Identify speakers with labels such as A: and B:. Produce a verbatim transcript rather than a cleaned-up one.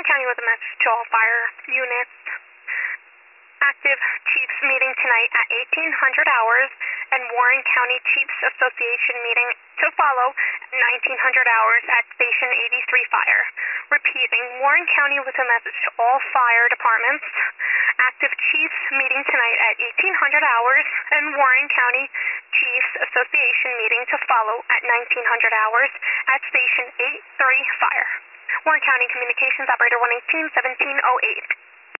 A: Warren County with a message to all fire units. Active Chiefs meeting tonight at eighteen hundred hours and Warren County Chiefs Association meeting to follow at nineteen hundred hours at Station eighty-three Fire. Repeating, Warren County with a message to all fire departments. Active Chiefs meeting tonight at eighteen hundred hours and Warren County Chiefs Association meeting to follow at nineteen hundred hours at Station eighty-three Fire. Warren County Communications Operator one eighteen seventeen oh eight.